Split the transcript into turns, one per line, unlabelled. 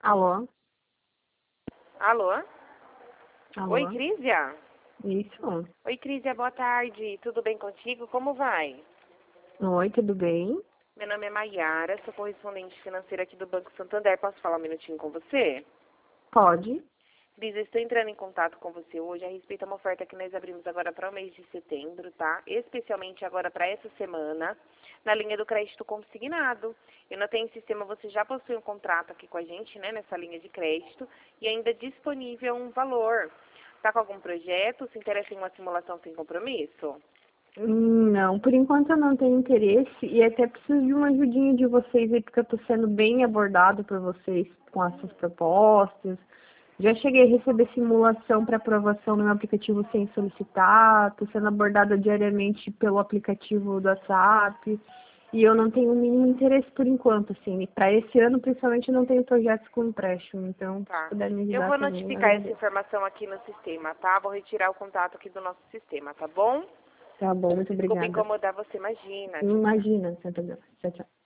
Alô?
Alô?
Alô?
Oi, Crísia?
Isso.
Oi, Crísia, boa tarde. Tudo bem contigo? Como vai?
Oi, tudo bem?
Meu nome é Maiara, sou correspondente financeira aqui do Banco Santander. Posso falar um minutinho com você?
Pode.
Cris, eu estou entrando em contato com você hoje a respeito de uma oferta que nós abrimos agora para o mês de setembro, tá? Especialmente agora para essa semana, na linha do crédito consignado. Eu notei em sistema, você já possui um contrato aqui com a gente, né, nessa linha de crédito, e ainda disponível um valor. Tá com algum projeto? Se interessa em uma simulação sem compromisso?
Não, por enquanto eu não tenho interesse e até preciso de uma ajudinha de vocês aí, porque eu tô sendo bem abordado por vocês com essas propostas. Já cheguei a receber simulação para aprovação no meu aplicativo sem solicitar, tô sendo abordada diariamente pelo aplicativo do WhatsApp e eu não tenho o mínimo interesse por enquanto, assim. Para esse ano, principalmente, eu não tenho projetos com empréstimo, então se
Tá.
puder me
Eu
ajudar
vou
também, eu
notificar essa
agradeço.
informação aqui no sistema, tá? Vou retirar o contato aqui do nosso sistema, tá bom?
Tá bom, muito
Desculpa
obrigada.
incomodar você, imagina. Tchau, tchau.
Imagina, sem problema. Tchau, tchau.